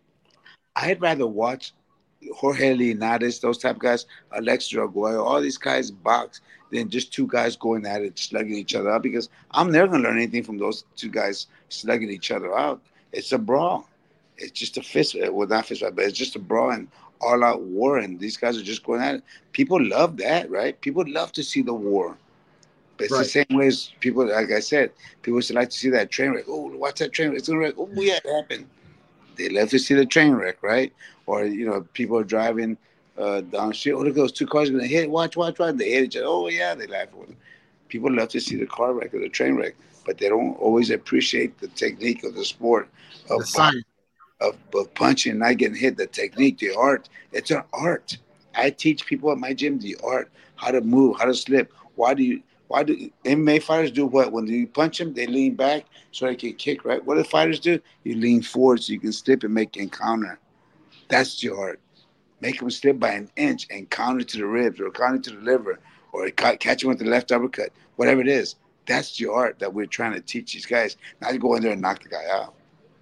I'd rather watch Jorge Linares, those type of guys, Alex Dragoy, all these guys box than just two guys going at it, slugging each other out. Because I'm never gonna learn anything from those two guys slugging each other out. It's a brawl. It's just a fist, well, not fist fight, but it's just a brawl and all out war. And these guys are just going at it. People love that, right? People love to see the war. But it's the
Right.
same way as people, like I said, people should like to see that train wreck. Oh, watch that train wreck. It's gonna wreck. Oh, yeah, it happened. They love to see the train wreck, right? Or people are driving down the street. Oh, look, those two cars are gonna hit. Watch, watch, watch. They hit each other. Oh yeah, they laugh with them. People love to see the car wreck or the train wreck, but they don't always appreciate the technique of the sport
The
of
science.
of punching, and not getting hit. The technique, the art. It's an art. I teach people at my gym the art, how to move, how to slip. Why do MMA fighters do what? When you punch them, they lean back so they can kick, right? What do fighters do? You lean forward so you can slip and make and counter. That's your art. Make them slip by an inch and counter to the ribs or counter to the liver or catch them with the left uppercut. Whatever it is, that's your art that we're trying to teach these guys. Not to go in there and knock the guy out.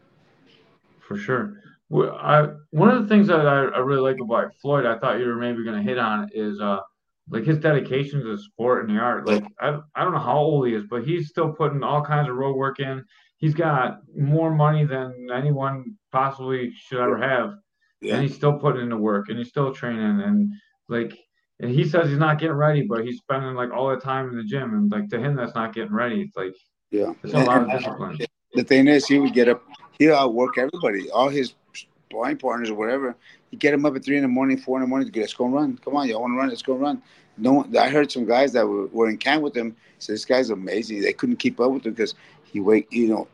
For sure. One of the things that I really like about Floyd, I thought you were maybe going to hit on is like his dedication to the sport and the art. Like I don't know how old he is, but he's still putting all kinds of road work in. He's got more money than anyone possibly should ever have, and
Yeah.
he's still putting in the work and he's still training and like. And he says he's not getting ready, but he's spending like all the time in the gym, and like to him, that's not getting ready. It's like
Yeah.
it's a lot of discipline.
The thing is, he would get up, he'll outwork everybody, all his sparring partners or whatever. You get him up at 3 in the morning, 4 in the morning. Let's go and run. Come on, y'all want to run? Let's go and run. No one, I heard some guys that were in camp with him. So this guy's amazing. They couldn't keep up with him because he wake,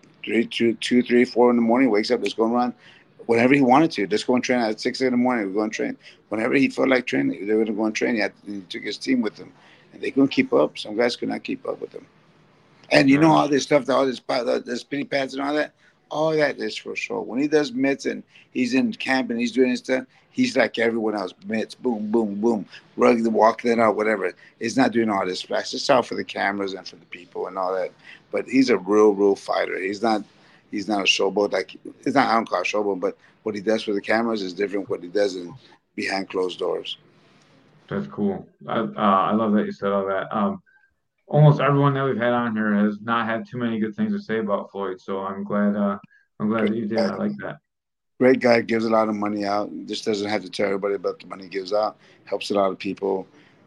2, 3, 4 in the morning, wakes up. Let's go and run. Whenever he wanted to, let's go and train at 6 in the morning. We're going to train. Whenever he felt like training, they were going to go and train. He took his team with him, and they couldn't keep up. Some guys could not keep up with him. And you know all this stuff, all this the spinning pads and all that is for sure. When he does mitts and he's in camp and he's doing his stuff, he's like everyone else. Mitts, boom, boom, boom, rugged, walking it out, whatever. He's not doing all this flash. It's all for the cameras and for the people and all that. But he's a real fighter. He's not a showboat. Like it's not, I don't call it showboat, but what he does for the cameras is different. What he does behind closed doors.
That's cool. I love that you said all that. Almost everyone that we've had on here has not had too many good things to say about Floyd. So I'm glad that you did. I like that.
Great guy, gives a lot of money out. Just doesn't have to tell everybody about the money he gives out. Helps a lot of people.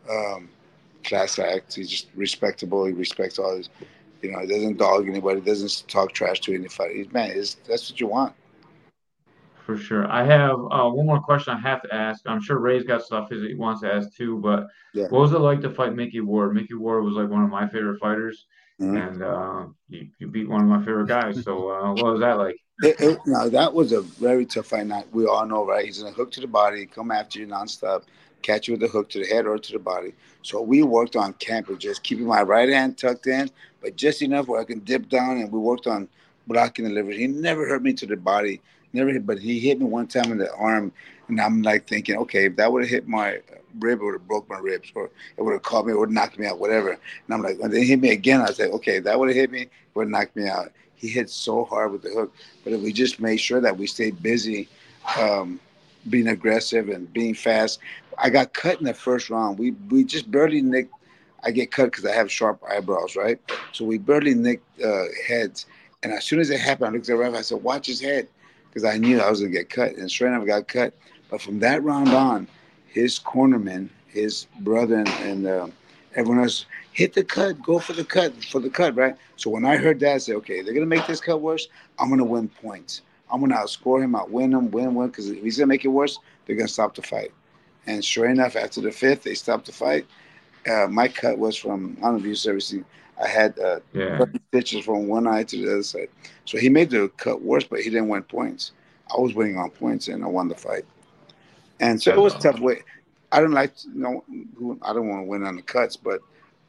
Class act. He's just respectable. He respects all his. He doesn't dog anybody. Doesn't talk trash to anybody. That's what you want.
For sure. I have one more question I have to ask. I'm sure Ray's got stuff he wants to ask too, but
Yeah.
what was it like to fight Mickey Ward? Mickey Ward was like one of my favorite fighters,
Mm-hmm.
and you beat one of my favorite guys. So what was that like?
Now, that was a very tough fight. Now, we all know, right? He's going to hook to the body, come after you nonstop, catch you with a hook to the head or to the body. So we worked on camp with just keeping my right hand tucked in, but just enough where I can dip down, and we worked on blocking the liver. He never hurt me to the body. Never hit, but he hit me one time in the arm, and I'm like thinking, okay, if that would have hit my rib, it would have broke my ribs, or it would have caught me, it would have knocked me out, whatever. And I'm like, when they hit me again, I was like, okay, if that would have hit me, it would have knocked me out. He hit so hard with the hook, but if we just made sure that we stayed busy, being aggressive and being fast. I got cut in the first round. We just barely nicked. I get cut because I have sharp eyebrows, right? So we barely nicked heads. And as soon as it happened, I looked at the ref. I said, watch his head, because I knew I was going to get cut. And straight enough, I got cut. But from that round on, his cornerman, his brother, and everyone else hit the cut, go for the cut, right? So when I heard that, I said, okay, they're going to make this cut worse. I'm going to win points. I'm going to outscore him, outwin him, win, because if he's going to make it worse, they're going to stop the fight. And sure enough, after the fifth, they stopped the fight. My cut was from, I don't know if you've ever seen, I had 30 stitches from one eye to the other side. So he made the cut worse, but he didn't win points. I was winning on points, and I won the fight. And so it was tough. I don't like, I don't want to win on the cuts, but,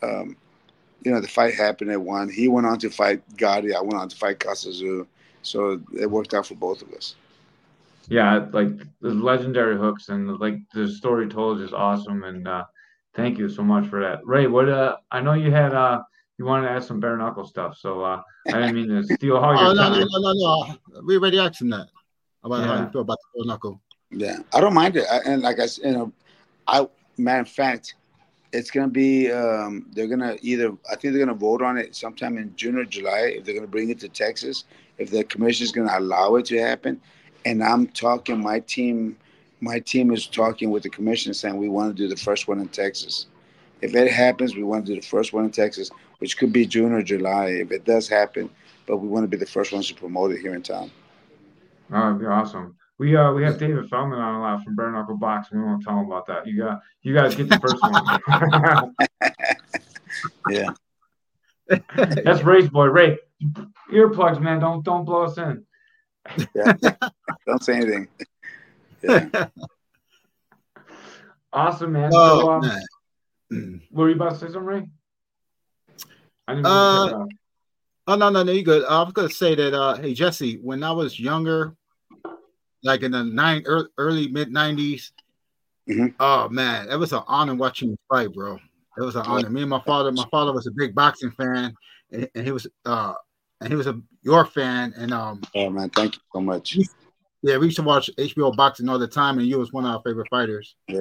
the fight happened at one. He went on to fight Gotti. I went on to fight Casazu. So it worked out for both of us.
Yeah, like the legendary hooks and like the story told is awesome. And thank you so much for that. Ray, what I know you had you wanted to ask some bare knuckle stuff, so I didn't mean to steal all your time.
No. We already asked him that about how you feel about the bare knuckle.
Yeah, I don't mind it. And like I said, matter of fact, it's gonna be they're gonna I think they're gonna vote on it sometime in June or July if they're gonna bring it to Texas, if the commission is gonna allow it to happen. And I'm talking, my team is talking with the commission saying we want to do the first one in Texas. If it happens, we want to do the first one in Texas, which could be June or July if it does happen. But we want to be the first ones to promote it here in town.
Oh, that'd be awesome. We have David Feldman on a lot from Bare Knuckle Boxing. We won't tell him about that. You guys get the first one.
Yeah.
That's Ray's boy. Ray, earplugs, man. Don't blow us in.
Yeah. Don't say anything. Yeah.
Awesome, man.
Man.
Were you about to say something, Ray? I didn't
no, you're good. I was gonna say that hey Jesse, when I was younger, like in the early mid 90s, oh man, it was an honor watching you fight, bro. It was an honor. Me and my father was a big boxing fan, and he was your fan, and
oh man, thank you so much.
Yeah, we used to watch HBO boxing all the time, and you was one of our favorite fighters.
Yeah,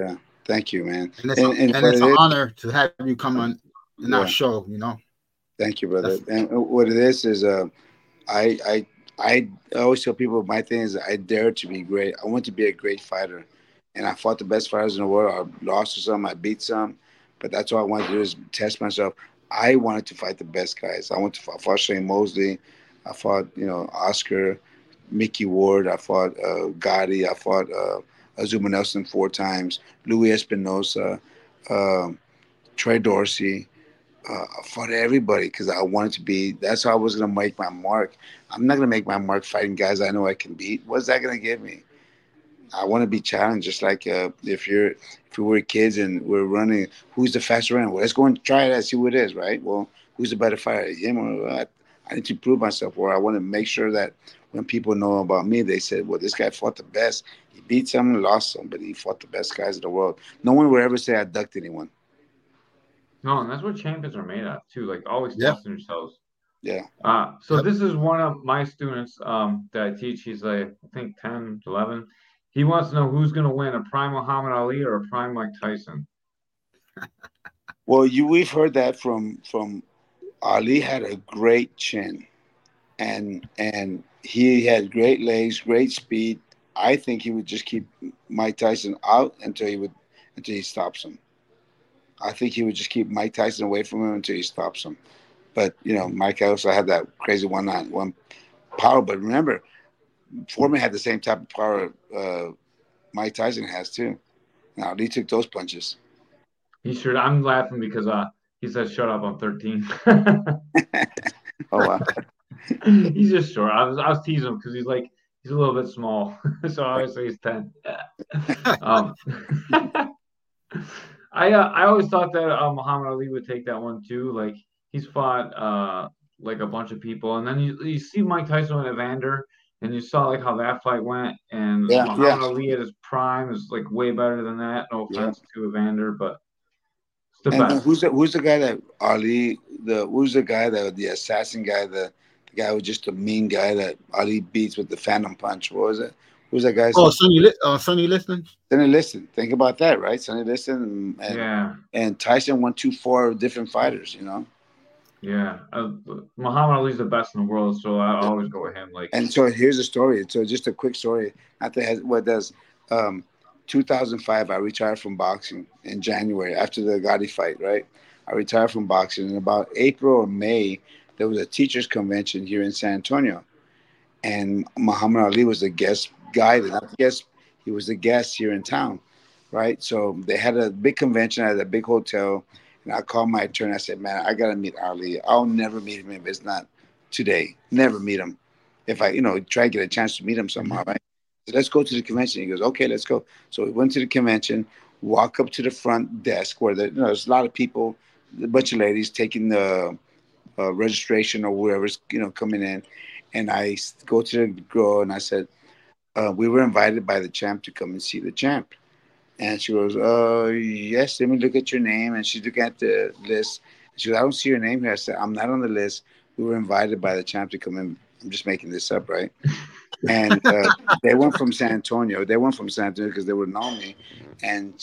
Thank you, man.
And it's an honor to have you come on in our show.
Thank you, brother. And what it is I always tell people my thing is I dare to be great. I want to be a great fighter, and I fought the best fighters in the world. I lost to some, I beat some, but that's all I wanted to do is test myself. I wanted to fight the best guys. I fought Shane Mosley, I fought Oscar, Mickey Ward, I fought Gotti, I fought Azuma Nelson 4 times, Louis Espinosa, Troy Dorsey. I fought everybody because I wanted to be. That's how I was going to make my mark. I'm not going to make my mark fighting guys I know I can beat. What's that going to give me? I want to be challenged. Just like if we were kids and we're running, who's the faster runner? Well, let's go and try it and see who it is, right? Well, who's the better fighter? Him or I need to prove myself. Or I want to make sure that when people know about me, they said, well, this guy fought the best. He beat some, lost some, but he fought the best guys in the world. No one will ever say I ducked anyone.
No, and that's what champions are made of too. Like always testing yourselves.
Yeah.
So this is one of my students that I teach. He's like, I think 10, 11. He wants to know who's going to win, a prime Muhammad Ali or a prime Mike Tyson.
Well, we've heard that from Ali. Had a great chin, and he had great legs, great speed. I think he would just keep Mike Tyson out until he stops him. I think he would just keep Mike Tyson away from him until he stops him. But, Mike also had that crazy one power. But remember, Foreman had the same type of power Mike Tyson has, too. Now, he took those punches.
He sure. I'm laughing because he said, shut up, I'm 13.
Oh, wow.
He's just short. I was teasing him because he's a little bit small. So I always say he's 10. I always thought that Muhammad Ali would take that one too. Like he's fought like a bunch of people, and then you see Mike Tyson and Evander, and you saw like how that fight went. And Muhammad Ali at his prime is like way better than that. No offense to Evander, but it's the best.
Who's the guy that Ali? Who's the guy the assassin guy? The guy who's just a mean guy that Ali beats with the Phantom Punch. What was it? Who's that guy?
Oh, Sonny Liston.
Sonny Liston. Think about that, right? Sonny Liston and Tyson went 4 different fighters.
Yeah, Muhammad Ali's the best in the world, so I always go with him.
And so here's a story. So just a quick story. 2005, I retired from boxing in January after the Gotti fight. Right, I retired from boxing. In about April or May, there was a teachers convention here in San Antonio, and Muhammad Ali was the guest guy. He was the guest here in town, right? So they had a big convention at a big hotel. And I called my attorney. I said, man, I got to meet Ali. I'll never meet him if it's not today. Never meet him. If I, try to get a chance to meet him somehow, right? So let's go to the convention. He goes, okay, let's go. So we went to the convention, walk up to the front desk where there's a lot of people, a bunch of ladies taking the registration or whoever's, coming in. And I go to the girl and I said, we were invited by the champ to come and see the champ. And she goes, yes, let me look at your name. And she's looking at the list. She goes, I don't see your name here. I said, I'm not on the list. We were invited by the champ to come in. I'm just making this up, right? And they went from San Antonio. Because they would know me. And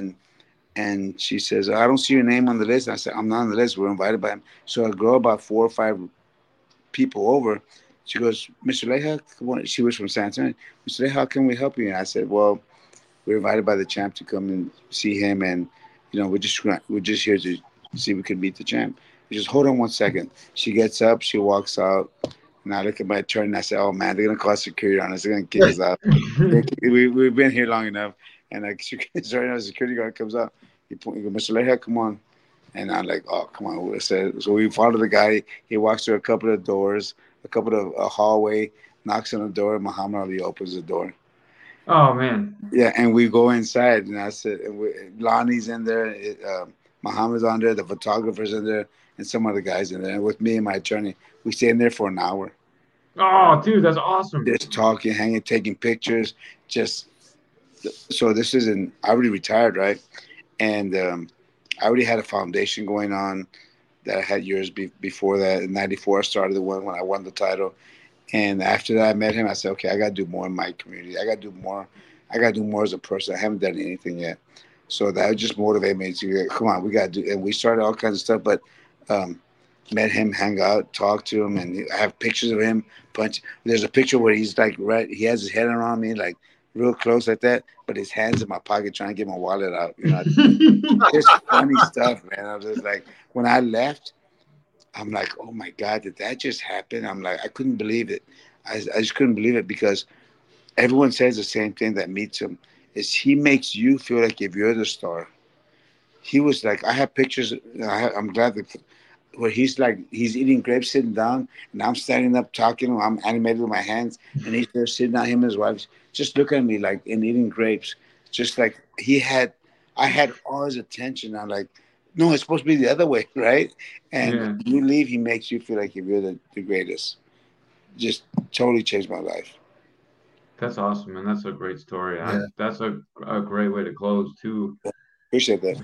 she says, I don't see your name on the list. And I said, I'm not on the list. We're invited by him. So I go about 4 or 5 people over. She goes, Mr. Leija, she was from San Antonio. Mr. Leija, how can we help you? And I said, well, we're invited by the champ to come and see him, and we're just here to see if we can meet the champ. He says, hold on 1 second. She gets up, she walks out, and I look at my attorney and I say, oh man, they're gonna call security on us. They're gonna kick us out. We've been here long enough, and security guard comes up. He goes, Mr. Leija, come on, and I'm like, oh come on. So we follow the guy. He walks through a couple of doors, a hallway, knocks on the door. Muhammad Ali opens the door.
Oh man!
Yeah, and we go inside, and I said, Lonnie's in there, Muhammad's on there, the photographer's in there, and some other guys in there. And with me and my attorney, we stay in there for an hour.
Oh, dude, that's awesome!
Just talking, hanging, taking pictures. So this isn't. I already retired, right? And I already had a foundation going on that I had years before that. In '94, I started the one when I won the title. And after that, I met him. I said, okay, I got to do more in my community. I got to do more as a person. I haven't done anything yet. So that just motivated me to come on, we got to do. And we started all kinds of stuff, but met him, hang out, talk to him, and I have pictures of him punch. There's a picture where he's like he has his head around me, like real close like that, but his hands in my pocket trying to get my wallet out. It's funny stuff, man. I was just like, when I left, I'm like, oh my God, did that just happen? I'm like, I couldn't believe it. I just couldn't believe it because everyone says the same thing that meets him is he makes you feel like if you're the star. He was like, I have pictures. I'm glad that where he's like, he's eating grapes sitting down, and I'm standing up talking. I'm animated with my hands, and he's there sitting down, him and his wife, just looking at me like and eating grapes. Just like I had all his attention. I'm like, no, it's supposed to be the other way, right? And when you leave, he makes you feel like if you're the greatest. Just totally changed my life.
That's awesome, man. That's a great story. Yeah. That's a great way to close too.
Appreciate that.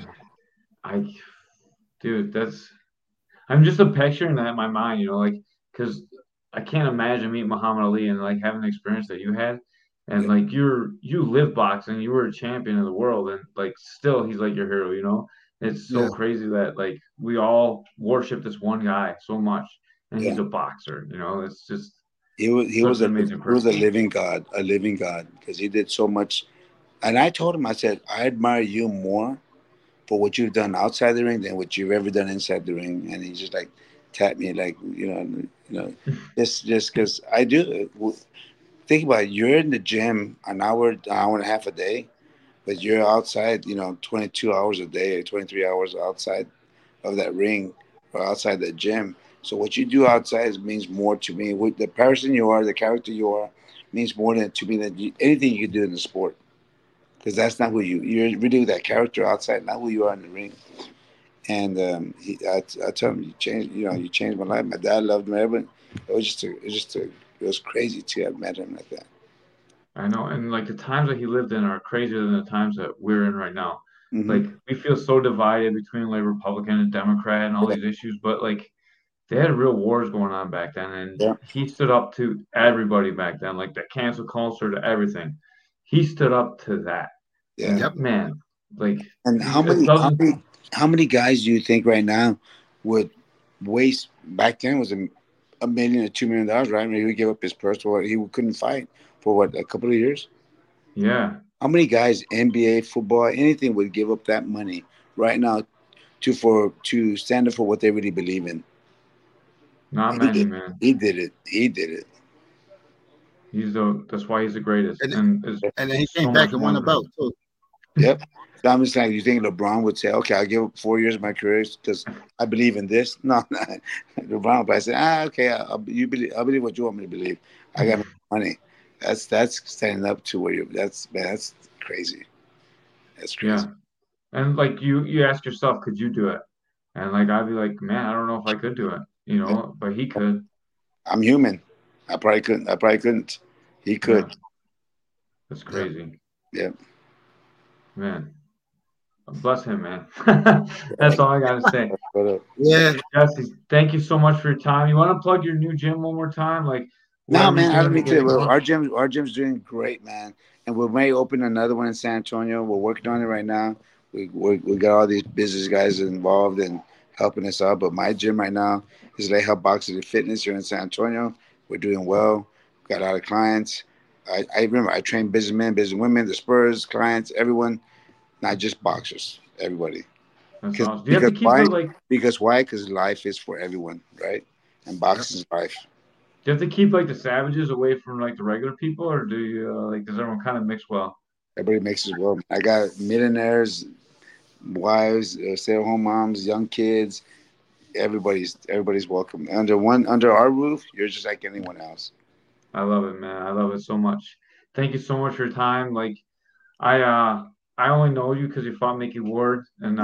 Dude, I'm just picturing that in my mind, like, because I can't imagine meeting Muhammad Ali and like having the experience that you had, and like you live boxing, you were a champion of the world, and like still he's like your hero. It's so crazy that like we all worship this one guy so much, and he's a boxer. It's just
he was a living god, because he did so much. And I told him, I said, I admire you more for what you've done outside the ring than what you've ever done inside the ring. And he just like tapped me like, just because I do. Think about it. You're in the gym an hour and a half a day, but you're outside, 22 hours a day or 23 hours outside of that ring or outside the gym. So what you do outside means more to me. With the person you are, the character you are, means more to me than anything you can do in the sport. Because that's not who you're really that character outside, not who you are in the ring. And I tell him, you changed my life. My dad loved me. Everyone. It was crazy to have met him like that.
I know, and like the times that he lived in are crazier than the times that we're in right now.
Mm-hmm.
Like we feel so divided between like Republican and Democrat and all these issues, but like they had real wars going on back then, and he stood up to everybody back then, like the cancel culture to everything. He stood up to that.
Yeah,
man. Like,
and how many guys do you think right now would waste? Back then was $1 million or $2 million, right? I mean, he would give up his purse for what he couldn't fight for a couple of years.
Yeah.
How many guys, NBA, football, anything, would give up that money right now to stand up for what they really believe in?
Not many, man.
He did it.
That's why he's the greatest.
And then he came back and won a belt too.
Yep. So I'm just saying, you think LeBron would say, okay, I'll give up 4 years of my career because I believe in this? No, LeBron, but I said, okay, I believe what you want me to believe. I got money. That's standing up to where that's crazy. That's crazy.
Yeah. And like you ask yourself, could you do it? And like I'd be like, man, I don't know if I could do it, but he could.
I'm human. I probably couldn't. He could.
Yeah. That's crazy.
Yeah.
Man. Bless him, man. That's all I gotta say.
Yeah.
Jesse, thank you so much for your time. You want to plug your new gym one more time? Like,
no, man, I don't need to. Our gym's doing great, man. And we may open another one in San Antonio. We're working on it right now. We got all these business guys involved in helping us out. But my gym right now is Leja Boxing and Fitness here in San Antonio. We're doing well. We've got a lot of clients. I remember I train businessmen, businesswomen, the Spurs, clients, everyone, not just boxers, everybody.
That's awesome. Do you have to keep
why?
It like?
Because why? Because life is for everyone, right? And boxing is life.
Do you have to keep like the savages away from like the regular people, or do you does everyone kind of mix well?
Everybody mixes well. I got millionaires, wives, stay-at-home moms, young kids. Everybody's welcome. Under our roof, you're just like anyone else.
I love it, man. I love it so much. Thank you so much for your time. Like, I only know you because you fought Mickey Ward, and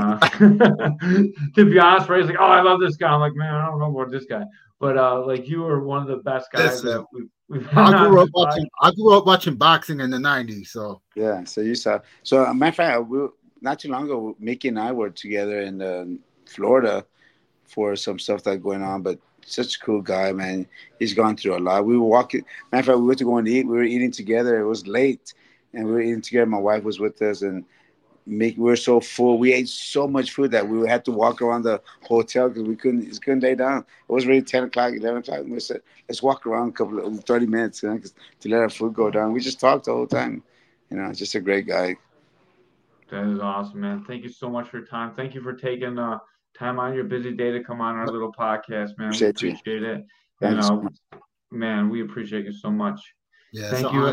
to be honest, right? It's like, oh, I love this guy. I'm like, man, I don't know about this guy, but like, you are one of the best guys that we've had.
I grew up watching boxing in the '90s, so
yeah. So you saw. So matter of fact, not too long ago, Mickey and I were together in Florida for some stuff that's going on, but. Such a cool guy, man. He's gone through a lot. We were walking. Matter of fact, we went to go and eat. We were eating together. It was late, and we were eating together. My wife was with us, and we're so full. We ate so much food that we had to walk around the hotel because we couldn't lay down. It was already 10 o'clock, 11 o'clock. And we said, let's walk around a couple of 30 minutes, to let our food go down. We just talked the whole time. Just a great guy.
That is awesome, man. Thank you so much for your time. Thank you for taking time on your busy day to come on our little podcast, man. We appreciate it. Man, we appreciate you so much.
Yeah,
thank you.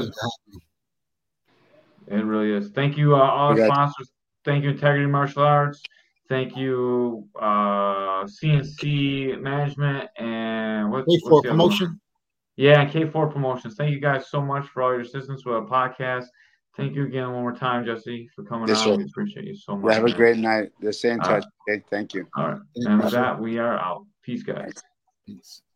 It really is. Thank you, all our sponsors. Thank you, Integrity Martial Arts. Thank you, CNC Management, and what's
K4 Promotion.
Yeah, K4 Promotions. Thank you guys so much for all your assistance with our podcast. Thank you again one more time, Jesse, for coming on. We appreciate you so much.
Have a great night. Let's stay in touch. Okay, thank you.
All right. And with that, we are out. Peace, guys.
Peace.